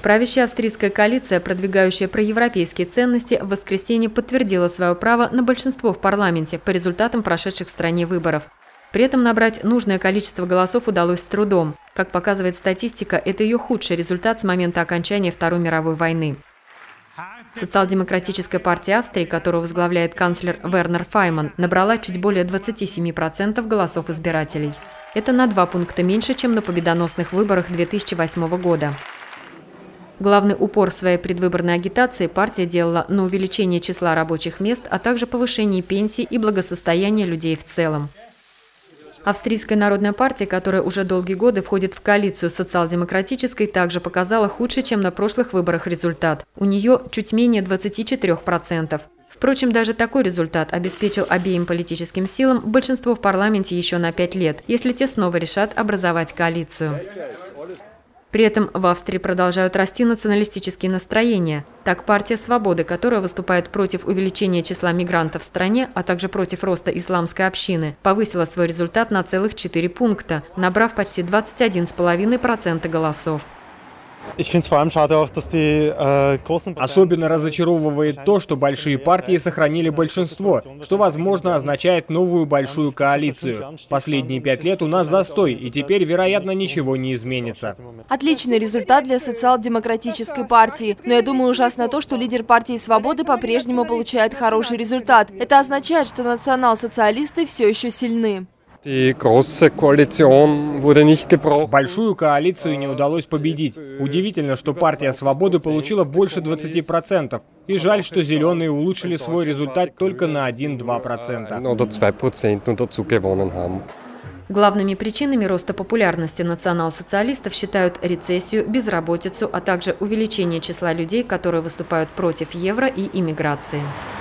Правящая австрийская коалиция, продвигающая проевропейские ценности, в воскресенье подтвердила свое право на большинство в парламенте по результатам прошедших в стране выборов. При этом набрать нужное количество голосов удалось с трудом. Как показывает статистика, это ее худший результат с момента окончания Второй мировой войны. Социал-демократическая партия Австрии, которую возглавляет канцлер Вернер Файман, набрала чуть более 27% голосов избирателей. Это на 2 пункта меньше, чем на победоносных выборах 2008 года. Главный упор своей предвыборной агитации партия делала на увеличение числа рабочих мест, а также повышение пенсий и благосостояния людей в целом. Австрийская народная партия, которая уже долгие годы входит в коалицию с социал-демократической, также показала худший, чем на прошлых выборах результат. У нее чуть менее 24%. Впрочем, даже такой результат обеспечил обеим политическим силам большинство в парламенте еще на 5 лет, если те снова решат образовать коалицию. При этом в Австрии продолжают расти националистические настроения. Так, партия «Свободы», которая выступает против увеличения числа мигрантов в стране, а также против роста исламской общины, повысила свой результат на целых 4 пункта, набрав почти 21,5% голосов. Особенно разочаровывает то, что большие партии сохранили большинство, что, возможно, означает новую большую коалицию. Последние 5 лет у нас застой, и теперь, вероятно, ничего не изменится. Отличный результат для социал-демократической партии. Но я думаю, ужасно то, что лидер партии «Свободы» по-прежнему получает хороший результат. Это означает, что национал-социалисты все еще сильны. Большую коалицию не удалось победить. Удивительно, что партия «Свободы» получила больше 20%. И жаль, что зеленые улучшили свой результат только на 1-2%. Главными причинами роста популярности национал-социалистов считают рецессию, безработицу, а также увеличение числа людей, которые выступают против евро и иммиграции.